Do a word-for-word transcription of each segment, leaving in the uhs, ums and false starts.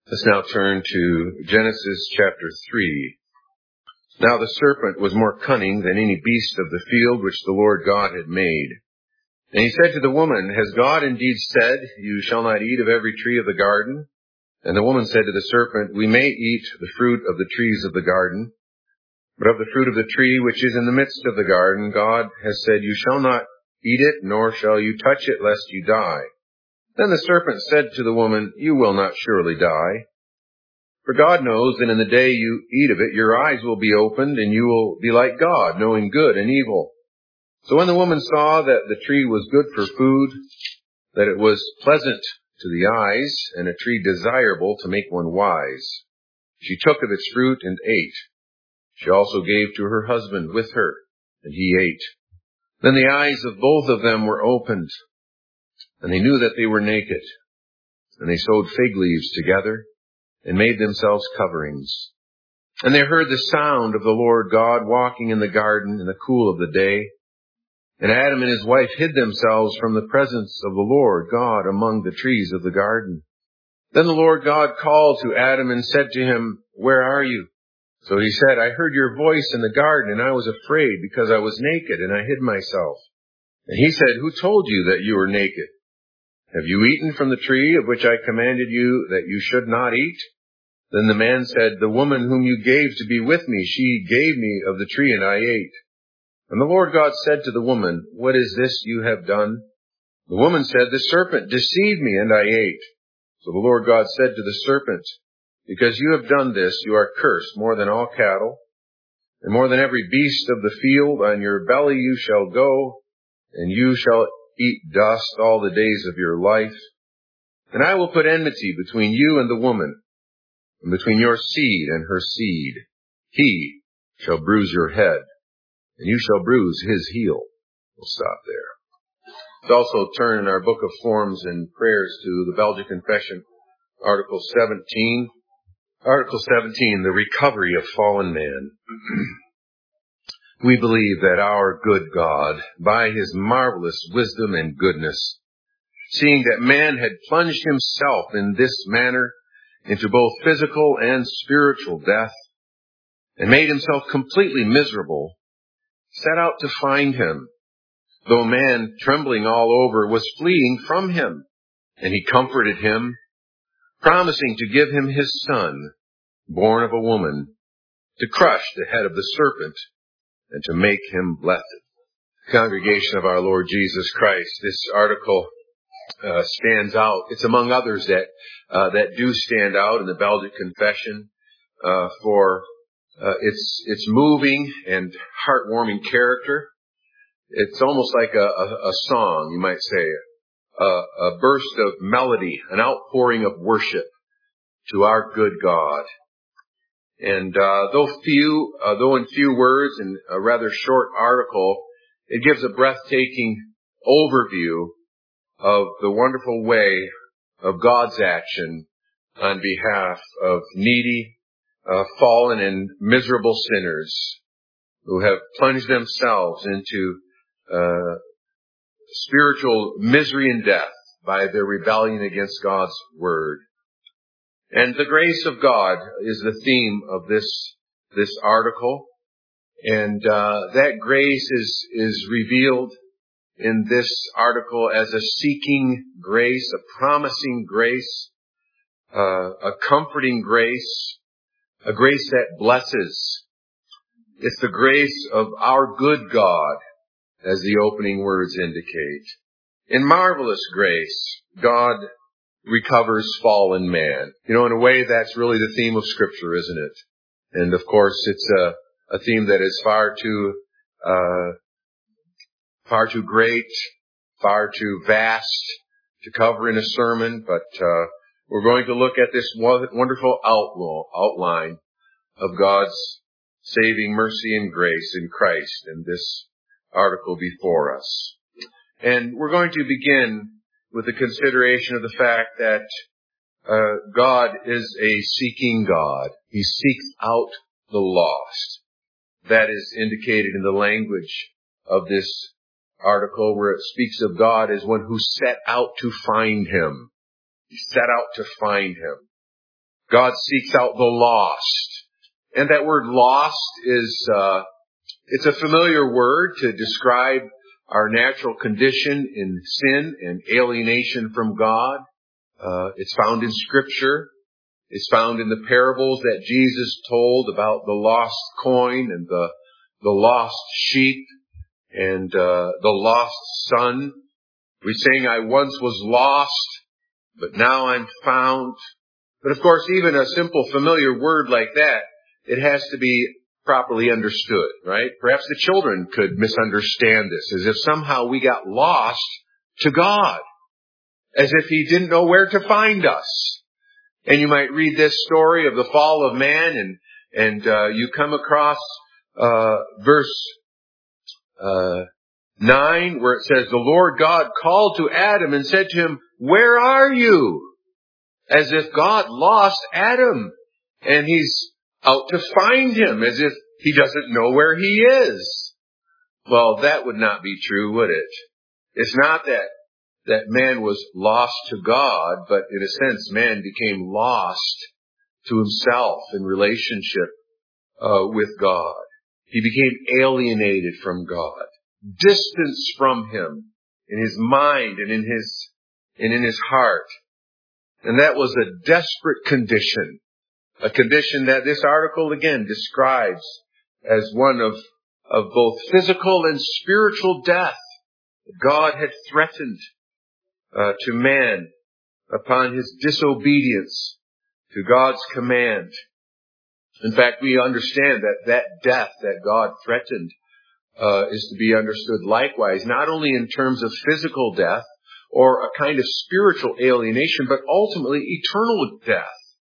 Let's now turn to Genesis chapter three. Now the serpent was more cunning than any beast of the field which the Lord God had made. And he said to the woman, Has God indeed said, You shall not eat of every tree of the garden? And the woman said to the serpent, We may eat the fruit of the trees of the garden, but of the fruit of the tree which is in the midst of the garden, God has said, You shall not eat it, nor shall you touch it, lest you die. Then the serpent said to the woman, You will not surely die. For God knows that in the day you eat of it, your eyes will be opened, and you will be like God, knowing good and evil. So when the woman saw that the tree was good for food, that it was pleasant to the eyes, and a tree desirable to make one wise, she took of its fruit and ate. She also gave to her husband with her, and he ate. Then the eyes of both of them were opened, and they knew that they were naked. And they sewed fig leaves together, and made themselves coverings. And they heard the sound of the Lord God walking in the garden in the cool of the day. And Adam and his wife hid themselves from the presence of the Lord God among the trees of the garden. Then the Lord God called to Adam and said to him, Where are you? So he said, I heard your voice in the garden, and I was afraid because I was naked, and I hid myself. And he said, Who told you that you were naked? Have you eaten from the tree of which I commanded you that you should not eat? Then the man said, The woman whom you gave to be with me, she gave me of the tree, and I ate. And the Lord God said to the woman, What is this you have done? The woman said, The serpent deceived me, and I ate. So the Lord God said to the serpent, Because you have done this, you are cursed more than all cattle, and more than every beast of the field. On your belly you shall go, and you shall eat dust all the days of your life. And I will put enmity between you and the woman, and between your seed and her seed. He shall bruise your head, and you shall bruise his heel. We'll stop there. Let's also turn in our book of forms and prayers to the Belgian Confession, Article seventeen. Article seventeen, the recovery of fallen man. We believe that our good God, by his marvelous wisdom and goodness, seeing that man had plunged himself in this manner into both physical and spiritual death, and made himself completely miserable, set out to find him, though man, trembling all over, was fleeing from him. And he comforted him, promising to give him his son, born of a woman, to crush the head of the serpent, and to make him blessed. Congregation of our Lord Jesus Christ, this article uh, stands out. It's among others that uh, that do stand out in the Belgic Confession uh, for uh, its its moving and heartwarming character. It's almost like a, a, a song, you might say, a, a burst of melody, an outpouring of worship to our good God. And uh, though few, uh, though in few words, in a rather short article, it gives a breathtaking overview of the wonderful way of God's action on behalf of needy, uh, fallen, and miserable sinners who have plunged themselves into uh, spiritual misery and death by their rebellion against God's word. And the grace of God is the theme of this this article, and uh, that grace is is revealed in this article as a seeking grace, a promising grace, uh, a comforting grace, a grace that blesses. It's the grace of our good God, as the opening words indicate. In marvelous grace, God recovers fallen man. You know, in a way, that's really the theme of Scripture, isn't it? And of course, it's a, a theme that is far too, uh, far too great, far too vast to cover in a sermon. But uh, we're going to look at this wonderful outline of God's saving mercy and grace in Christ in this article before us. And we're going to begin with the consideration of the fact that uh, God is a seeking God. He seeks out the lost. That is indicated in the language of this article, where it speaks of God as one who set out to find him. He set out to find him. God seeks out the lost. And that word lost is, uh, it's a familiar word to describe our natural condition in sin and alienation from God. Uh, it's found in Scripture. It's found in the parables that Jesus told about the lost coin and the, the lost sheep and, uh, the lost son. We sing, I once was lost, but now I'm found. But of course, even a simple familiar word like that, it has to be properly understood, right? Perhaps the children could misunderstand this as if somehow we got lost to God, as if He didn't know where to find us. And you might read this story of the fall of man, and and uh, you come across uh, verse uh, nine, where it says, the Lord God called to Adam and said to him, where are you? As if God lost Adam, and He's out to find him, as if He doesn't know where he is. Well, that would not be true, would it? It's not that that man was lost to God, but in a sense, man became lost to himself in relationship uh, with God. He became alienated from God, distanced from Him in his mind and in his and in his heart. And that was a desperate condition, a condition that this article again describes as one of, of both physical and spiritual death. God had threatened uh, to man upon his disobedience to God's command. In fact, we understand that that death that God threatened uh, is to be understood likewise, not only in terms of physical death or a kind of spiritual alienation, but ultimately eternal death.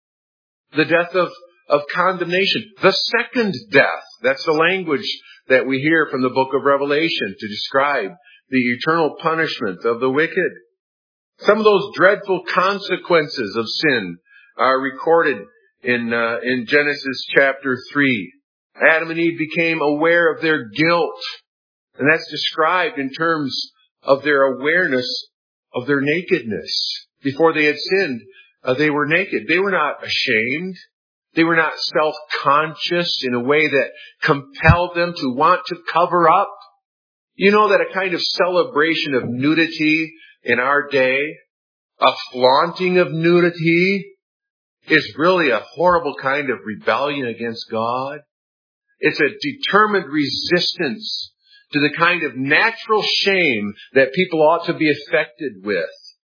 The death of, of condemnation. The second death. That's the language that we hear from the book of Revelation to describe the eternal punishment of the wicked. Some of those dreadful consequences of sin are recorded in, uh, in Genesis chapter three. Adam and Eve became aware of their guilt. And that's described in terms of their awareness of their nakedness. Before they had sinned, uh, they were naked. They were not ashamed. They were not self-conscious in a way that compelled them to want to cover up. You know that a kind of celebration of nudity in our day, a flaunting of nudity, is really a horrible kind of rebellion against God. It's a determined resistance to the kind of natural shame that people ought to be affected with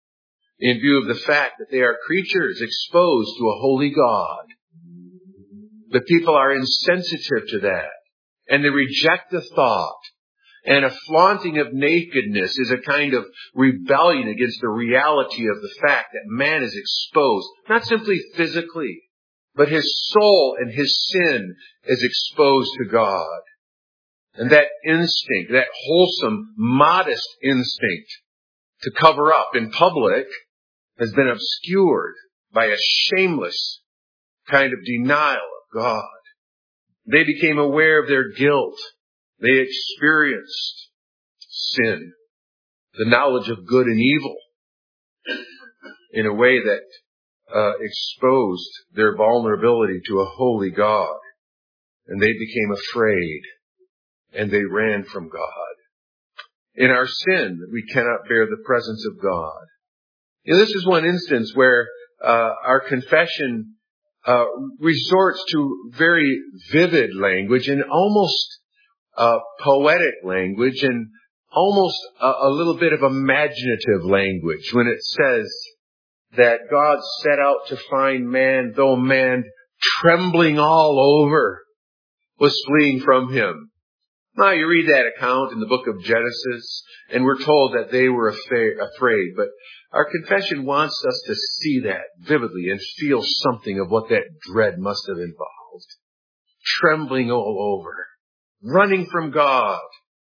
in view of the fact that they are creatures exposed to a holy God. The people are insensitive to that, and they reject the thought. And a flaunting of nakedness is a kind of rebellion against the reality of the fact that man is exposed, not simply physically, but his soul and his sin is exposed to God. And that instinct, that wholesome, modest instinct to cover up in public has been obscured by a shameless kind of denial of God. They became aware of their guilt. They experienced sin, the knowledge of good and evil, in a way that uh, exposed their vulnerability to a holy God. And they became afraid, and they ran from God. In our sin, we cannot bear the presence of God. You know, this is one instance where uh, our confession uh, resorts to very vivid language and almost uh, poetic language and almost a, a little bit of imaginative language when it says that God set out to find man, though man, trembling all over, was fleeing from him. Now, you read that account in the book of Genesis, and we're told that they were afraid. But our confession wants us to see that vividly and feel something of what that dread must have involved. Trembling all over. Running from God.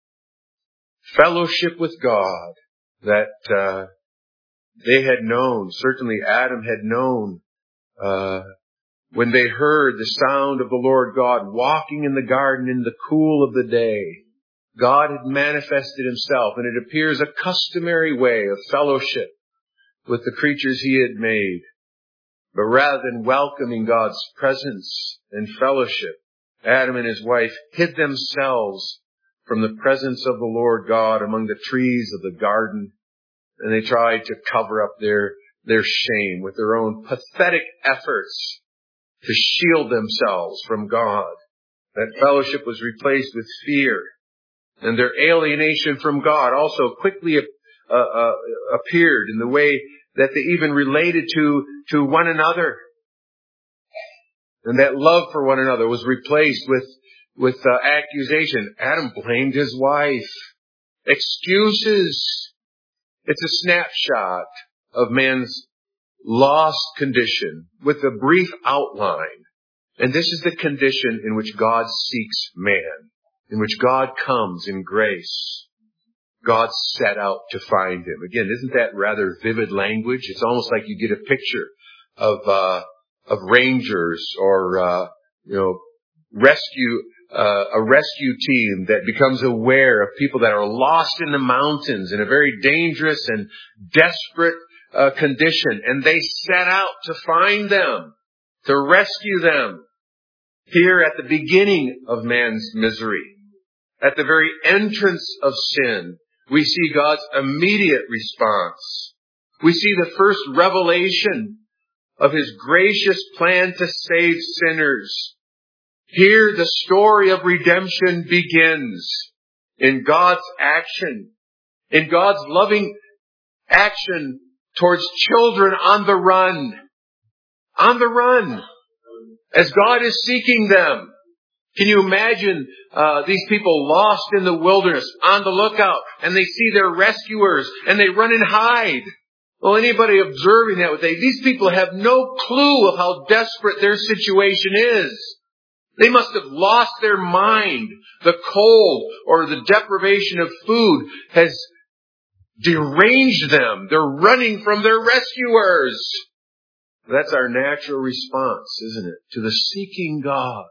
Fellowship with God that uh, they had known. Certainly Adam had known uh, when they heard the sound of the Lord God walking in the garden in the cool of the day. God had manifested Himself, and it appears a customary way of fellowship with the creatures He had made. But rather than welcoming God's presence and fellowship, Adam and his wife hid themselves from the presence of the Lord God among the trees of the garden, and they tried to cover up their, their shame with their own pathetic efforts to shield themselves from God. That fellowship was replaced with fear, and their alienation from God also quickly uh, uh, appeared in the way that they even related to, to one another. And that love for one another was replaced with, with uh, accusation. Adam blamed his wife. Excuses. It's a snapshot of man's lost condition with a brief outline. And this is the condition in which God seeks man, in which God comes in grace. God set out to find him. Again, isn't that rather vivid language? It's almost like you get a picture of uh of rangers or uh you know rescue uh, a rescue team that becomes aware of people that are lost in the mountains in a very dangerous and desperate uh, condition, and they set out to find them, to rescue them. Here at the beginning of man's misery, at the very entrance of sin, we see God's immediate response. We see the first revelation of His gracious plan to save sinners. Here the story of redemption begins in God's action, in God's loving action towards children on the run. On the run. As God is seeking them. Can you imagine uh, these people lost in the wilderness, on the lookout, and they see their rescuers, and they run and hide? Well, anybody observing that would say, these people have no clue of how desperate their situation is. They must have lost their mind. The cold or the deprivation of food has deranged them. They're running from their rescuers. That's our natural response, isn't it, to the seeking God.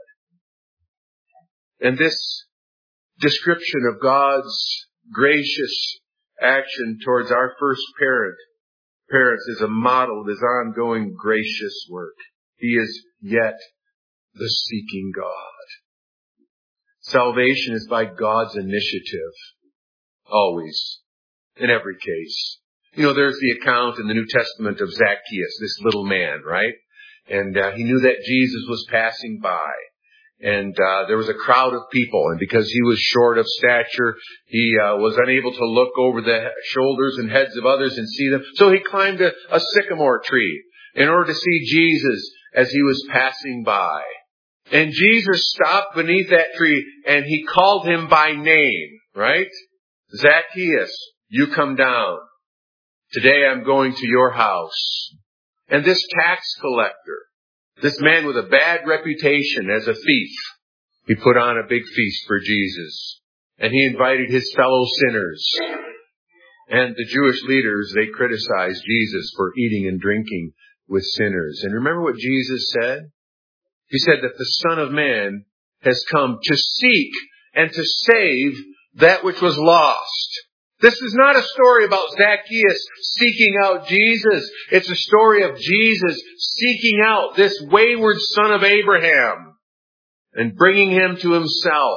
And this description of God's gracious action towards our first parent, parents is a model of His ongoing gracious work. He is yet the seeking God. Salvation is by God's initiative. Always. In every case. You know, there's the account in the New Testament of Zacchaeus, this little man, right? And uh, he knew that Jesus was passing by. And uh, there was a crowd of people, and because he was short of stature, he uh, was unable to look over the shoulders and heads of others and see them. So he climbed a, a sycamore tree in order to see Jesus as he was passing by. And Jesus stopped beneath that tree, and He called him by name, right? Zacchaeus, you come down. Today I'm going to your house. And this tax collector, this man with a bad reputation as a thief, he put on a big feast for Jesus. And he invited his fellow sinners. And the Jewish leaders, they criticized Jesus for eating and drinking with sinners. And remember what Jesus said? He said that the Son of Man has come to seek and to save that which was lost. This is not a story about Zacchaeus seeking out Jesus. It's a story of Jesus seeking out this wayward son of Abraham and bringing him to Himself.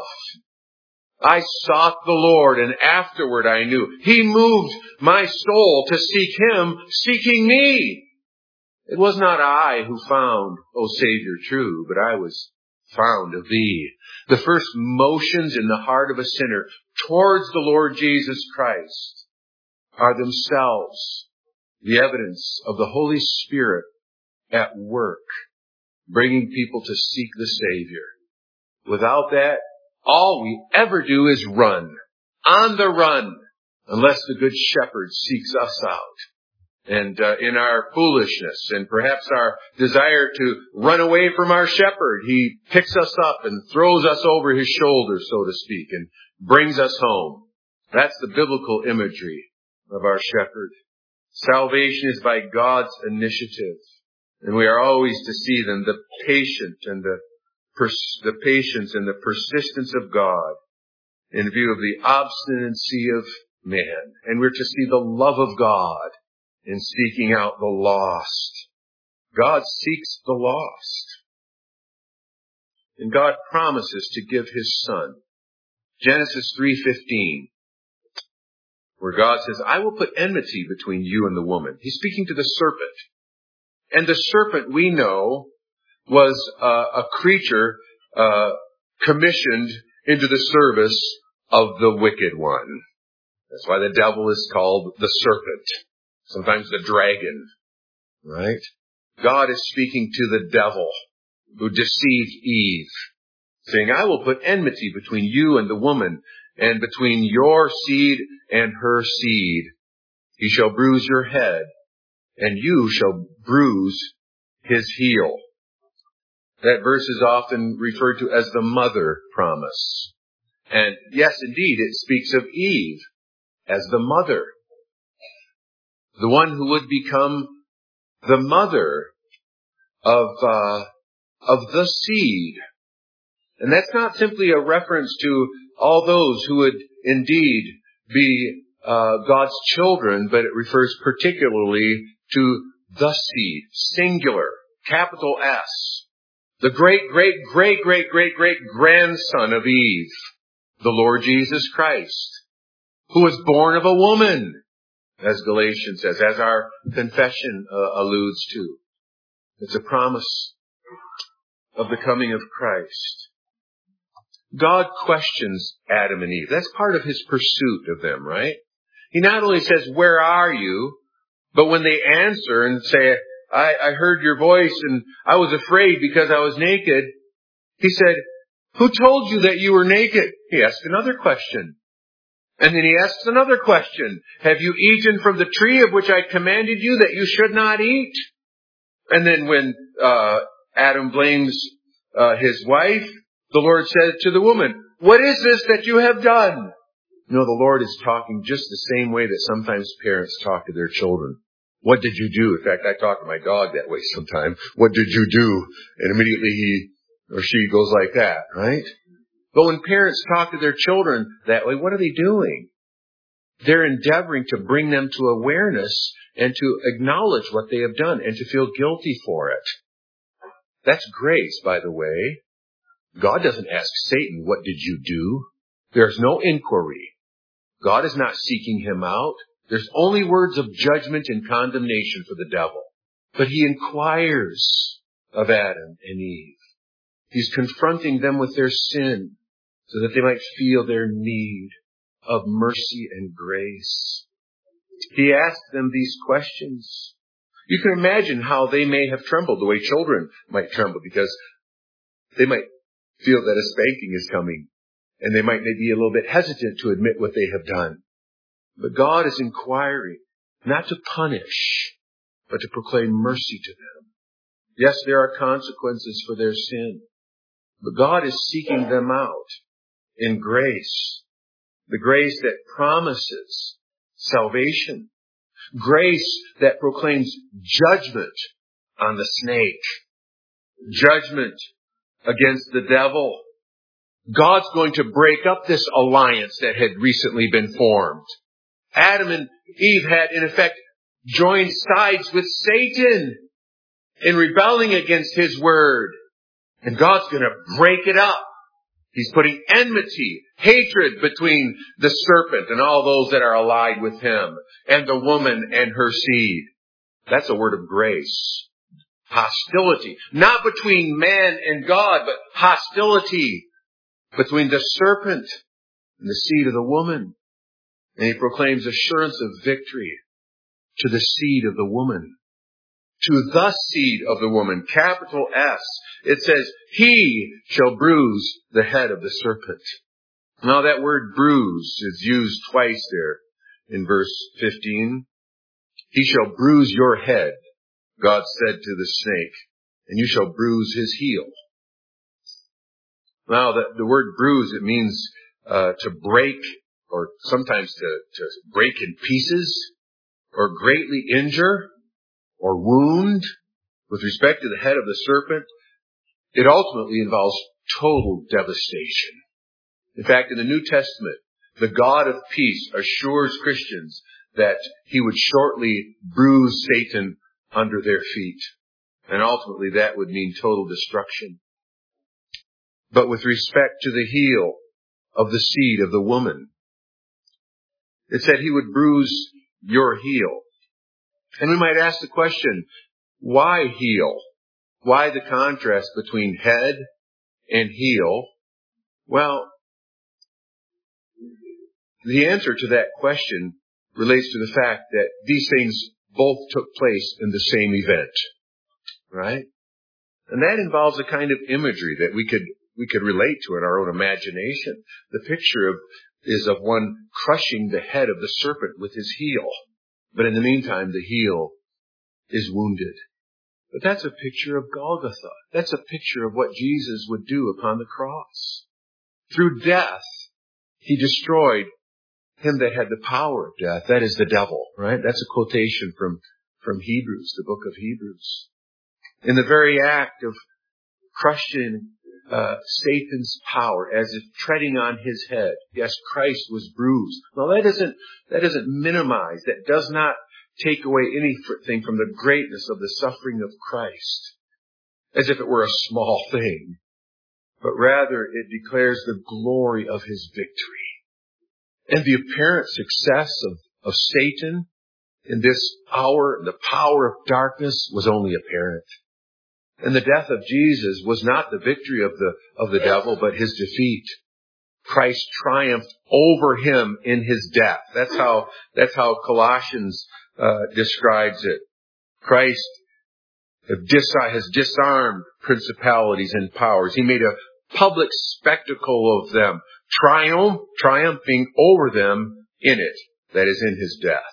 I sought the Lord, and afterward I knew. He moved my soul to seek Him, seeking me. It was not I who found, O Savior, true, but I was found of Thee. The first motions in the heart of a sinner towards the Lord Jesus Christ are themselves the evidence of the Holy Spirit at work, bringing people to seek the Savior. Without that, all we ever do is run, on the run, unless the Good Shepherd seeks us out. And uh, in our foolishness and perhaps our desire to run away from our shepherd, He picks us up and throws us over His shoulder, so to speak, and brings us home. That's the biblical imagery of our shepherd. Salvation is by God's initiative. And we are always to see them, the patient and the, pers- the patience and the persistence of God in view of the obstinacy of man. And we're to see the love of God in seeking out the lost. God seeks the lost. And God promises to give His Son. Genesis three fifteen, where God says, I will put enmity between you and the woman. He's speaking to the serpent. And the serpent, we know, was uh, a creature uh, commissioned into the service of the wicked one. That's why the devil is called the serpent. Sometimes the dragon. Right? God is speaking to the devil who deceived Eve, saying, I will put enmity between you and the woman, and between your seed and her seed. He shall bruise your head, and you shall bruise his heel. That verse is often referred to as the mother promise. And yes, indeed, it speaks of Eve as the mother. The one who would become the mother of, uh, of the seed. And that's not simply a reference to all those who would indeed be uh, God's children, but it refers particularly to the seed, singular, capital S, the great, great, great, great, great, great grandson of Eve, the Lord Jesus Christ, who was born of a woman, as Galatians says, as our confession uh, alludes to. It's a promise of the coming of Christ. God questions Adam and Eve. That's part of His pursuit of them, right? He not only says, where are you? But when they answer and say, I, I heard your voice and I was afraid because I was naked. He said, who told you that you were naked? He asked another question. And then he asks another question. Have you eaten from the tree of which I commanded you that you should not eat? And then when uh, Adam blames uh, his wife, the Lord said to the woman, what is this that you have done? You know, the Lord is talking just the same way that sometimes parents talk to their children. What did you do? In fact, I talk to my dog that way sometimes. What did you do? And immediately he or she goes like that, right? But when parents talk to their children that way, what are they doing? They're endeavoring to bring them to awareness and to acknowledge what they have done and to feel guilty for it. That's grace, by the way. God doesn't ask Satan, what did you do? There's no inquiry. God is not seeking him out. There's only words of judgment and condemnation for the devil. But he inquires of Adam and Eve. He's confronting them with their sin so that they might feel their need of mercy and grace. He asked them these questions. You can imagine how they may have trembled, the way children might tremble, because they might feel that a spanking is coming, and they might be a little bit hesitant to admit what they have done. But God is inquiring, not to punish, but to proclaim mercy to them. Yes, there are consequences for their sin, but God is seeking them out in grace. The grace that promises salvation. Grace that proclaims judgment on the snake. Judgment against the devil. God's going to break up this alliance that had recently been formed. Adam and Eve had, in effect, joined sides with Satan in rebelling against His word. And God's going to break it up. He's putting enmity, hatred between the serpent and all those that are allied with him, and the woman and her seed. That's a word of grace. Hostility. Not between man and God, but hostility between the serpent and the seed of the woman. And he proclaims assurance of victory to the seed of the woman. To the seed of the woman, capital S. It says, he shall bruise the head of the serpent. Now that word bruise is used twice there in verse fifteen. He shall bruise your head, God said to the snake, and you shall bruise his heel. Now the, the word bruise, it means uh, to break, or sometimes to, to break in pieces, or greatly injure, or wound. With respect to the head of the serpent, it ultimately involves total devastation. In fact, in the New Testament, the God of peace assures Christians that He would shortly bruise Satan under their feet. And ultimately that would mean total destruction. But with respect to the heel of the seed of the woman, it said he would bruise your heel. And we might ask the question, why heel? Why the contrast between head and heel? Well, the answer to that question relates to the fact that these things both took place in the same event, right? And that involves a kind of imagery that we could we could relate to in our own imagination. The picture of is of one crushing the head of the serpent with his heel, but in the meantime, the heel is wounded. But that's a picture of Golgotha. That's a picture of what Jesus would do upon the cross. Through death, he destroyed him that had the power of death. That is the devil, right? That's a quotation from, from Hebrews, the book of Hebrews. In the very act of crushing uh, Satan's power, as if treading on his head, yes, Christ was bruised. Now that doesn't, that doesn't minimize, that does not take away anything from the greatness of the suffering of Christ, as if it were a small thing, but rather it declares the glory of his victory. And the apparent success of, of Satan in this hour, the power of darkness, was only apparent. And the death of Jesus was not the victory of the, of the devil, but his defeat. Christ triumphed over him in his death. That's how, that's how Colossians uh, describes it. Christ has disarmed principalities and powers. He made a public spectacle of them, triumph, triumphing over them in it, that is, in his death.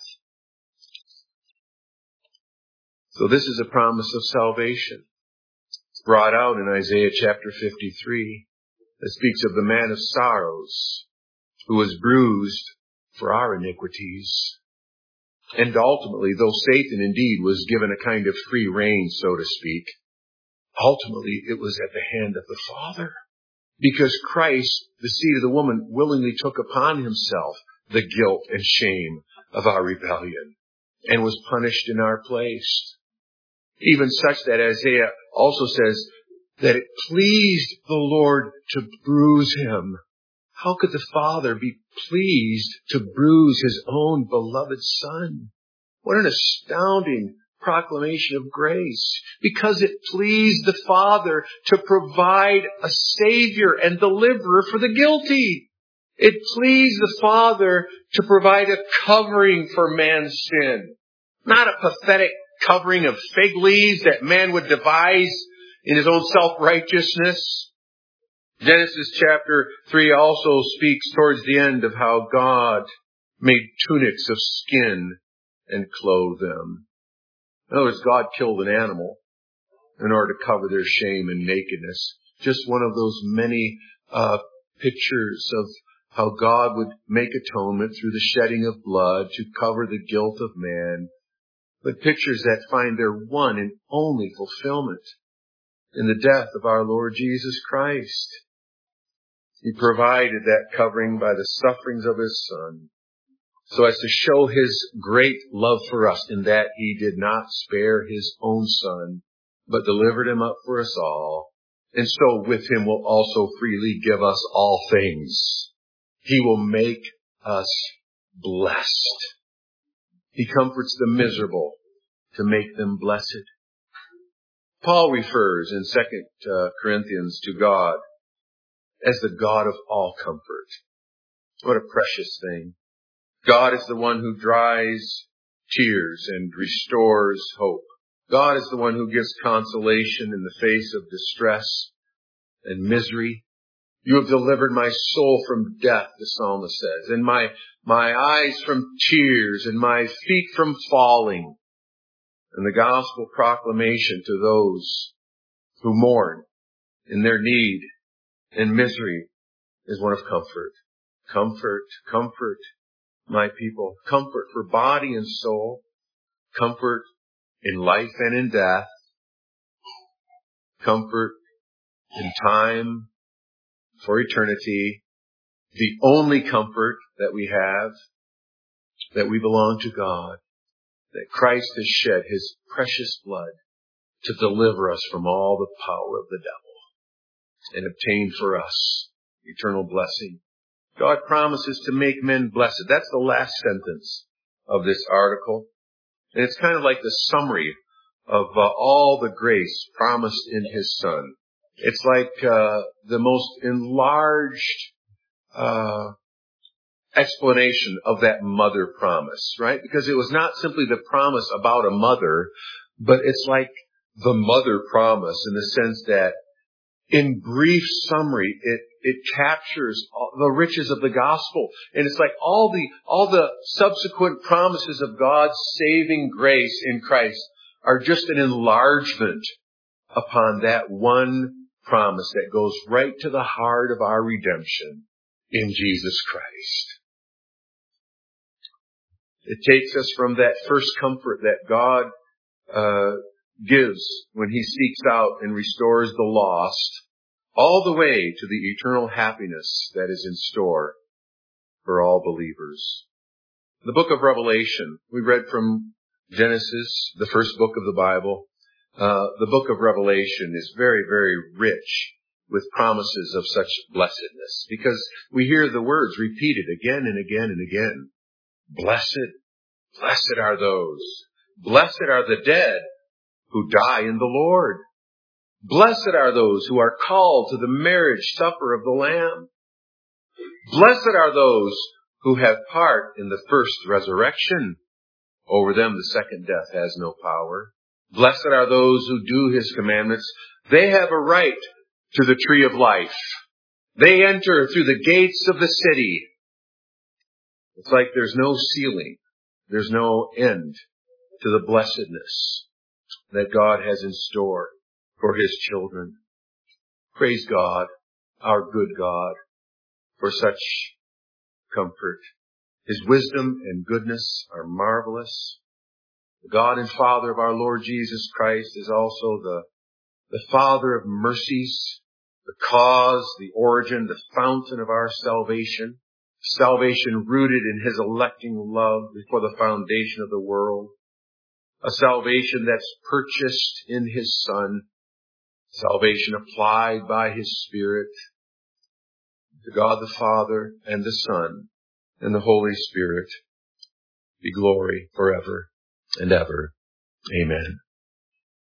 So this is a promise of salvation. It's brought out in Isaiah chapter fifty-three, that speaks of the man of sorrows, who was bruised for our iniquities. And ultimately, though Satan indeed was given a kind of free rein, so to speak, ultimately it was at the hand of the Father. Because Christ, the seed of the woman, willingly took upon himself the guilt and shame of our rebellion and was punished in our place. Even such that Isaiah also says that it pleased the Lord to bruise him. How could the Father be pleased to bruise his own beloved Son? What an astounding proclamation of grace. Because it pleased the Father to provide a Savior and deliverer for the guilty. It pleased the Father to provide a covering for man's sin. Not a pathetic covering of fig leaves that man would devise in his own self-righteousness. Genesis chapter three also speaks towards the end of how God made tunics of skin and clothed them. In other words, God killed an animal in order to cover their shame and nakedness. Just one of those many uh pictures of how God would make atonement through the shedding of blood to cover the guilt of man. But pictures that find their one and only fulfillment in the death of our Lord Jesus Christ. He provided that covering by the sufferings of his Son, so as to show his great love for us, in that he did not spare his own Son, but delivered him up for us all, and so with him will also freely give us all things. He will make us blessed. He comforts the miserable to make them blessed. Paul refers in Second Corinthians to God as the God of all comfort. What a precious thing. God is the one who dries tears and restores hope. God is the one who gives consolation in the face of distress and misery. You have delivered my soul from death, the psalmist says, and my, my eyes from tears and my feet from falling. And the gospel proclamation to those who mourn in their need and misery is one of comfort. Comfort, comfort, my people. Comfort for body and soul. Comfort in life and in death. Comfort in time for eternity. The only comfort that we have, that we belong to God, that Christ has shed his precious blood to deliver us from all the power of the devil and obtain for us eternal blessing. God promises to make men blessed. That's the last sentence of this article. And it's kind of like the summary of uh, all the grace promised in His Son. It's like uh, the most enlarged uh explanation of that mother promise, right? Because it was not simply the promise about a mother, but it's like the mother promise in the sense that in brief summary, it, it captures all the riches of the gospel. And it's like all the, all the subsequent promises of God's saving grace in Christ are just an enlargement upon that one promise that goes right to the heart of our redemption in Jesus Christ. It takes us from that first comfort that God uh, gives when He seeks out and restores the lost, all the way to the eternal happiness that is in store for all believers. The book of Revelation, we read from Genesis, the first book of the Bible. Uh, the book of Revelation is very, very rich with promises of such blessedness, because we hear the words repeated again and again and again. Blessed, blessed are those. Blessed are the dead who die in the Lord. Blessed are those who are called to the marriage supper of the Lamb. Blessed are those who have part in the first resurrection. Over them the second death has no power. Blessed are those who do His commandments. They have a right to the tree of life. They enter through the gates of the city. It's like there's no ceiling. There's no end to the blessedness that God has in store for His children. Praise God, our good God, for such comfort. His wisdom and goodness are marvelous. The God and Father of our Lord Jesus Christ is also the, the Father of mercies, the cause, the origin, the fountain of our salvation. Salvation rooted in His electing love before the foundation of the world. A salvation that's purchased in His Son. Salvation applied by His Spirit. To God the Father and the Son and the Holy Spirit be glory forever and ever. Amen.